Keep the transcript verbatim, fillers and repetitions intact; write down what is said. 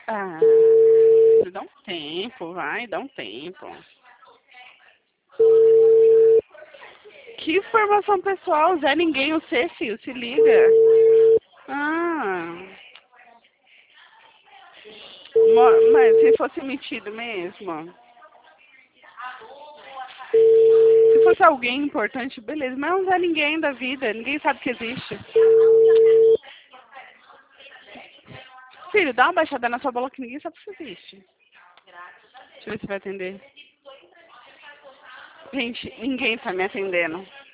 Ah, dá um tempo, vai, dá um tempo. Que informação pessoal, Zé ninguém, o C, filho, se liga. Ah, mo- mas se fosse metido mesmo, se fosse alguém importante, beleza, mas não é ninguém da vida, ninguém sabe que existe. Filho, dá uma baixada na sua bola que ninguém sabe que existe. Deixa eu ver se vai atender. Gente, ninguém tá me atendendo.